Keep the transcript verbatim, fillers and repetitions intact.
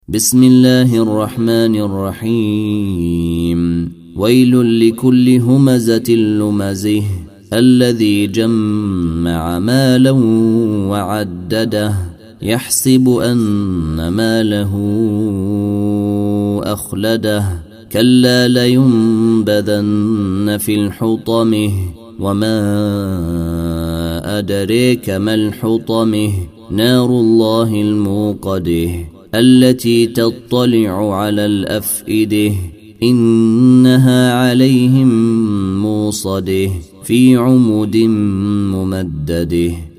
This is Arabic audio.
بسم الله الرحمن الرحيم ويل لكل همزة لمزه الذي جمع مالا وعدده يحسب أن ماله أخلده كلا لينبذن في الحطمه وما أدريك ما الحطمه نار الله الموقده التي تطلع على الأفئده إنها عليهم موصده في عمد ممدده